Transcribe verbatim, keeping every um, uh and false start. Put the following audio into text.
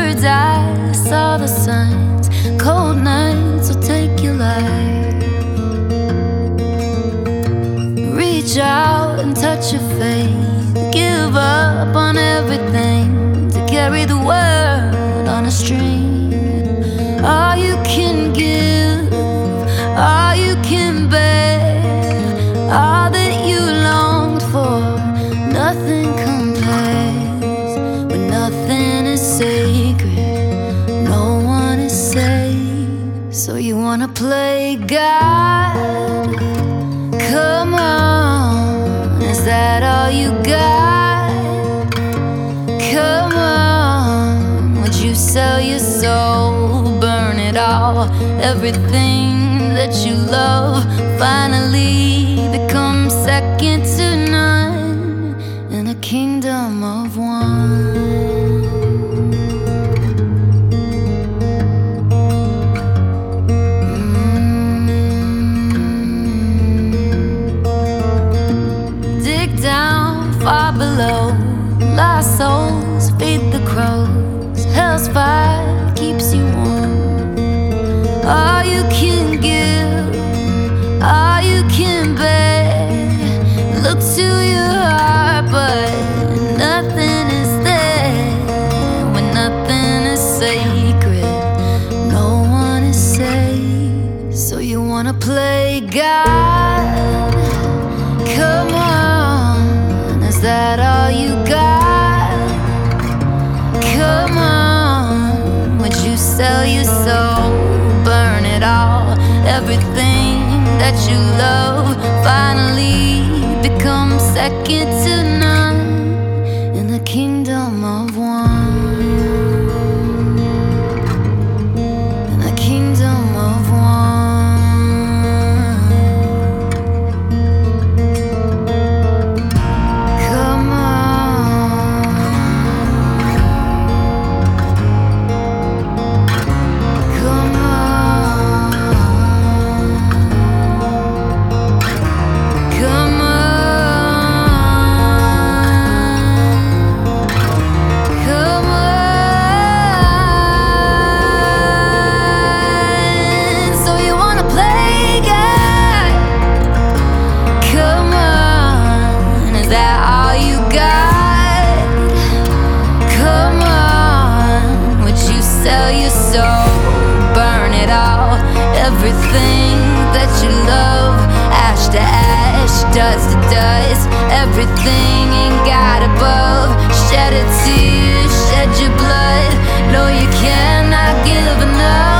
bird's eye saw the signs. Cold nights will take your life. Reach out and touch your faith. Give up on everything to carry the world on a string. All you can give, all you can bear, all that you longed for, nothing compares. When nothing is sacred, no one is safe. So you wanna play God? Come on, is that all you got? Come on, would you sell your soul, burn it all? Everything that you love finally becomes second to none in a kingdom of one. Far below, lost souls feed the crows. Hell's fire keeps you warm. All you can give, all you can bear. Look to your heart, but nothing is there. When nothing is sacred, no one is safe. So you wanna play God? Come on, is that all you got? Come on, would you sell your soul, burn it all? Everything that you love finally becomes second to none in the kingdom of one. In the kingdom of one. Everything that you love, ash to ash, dust to dust. Everything ain't got above. Shed a tear, shed your blood. No, you cannot give enough.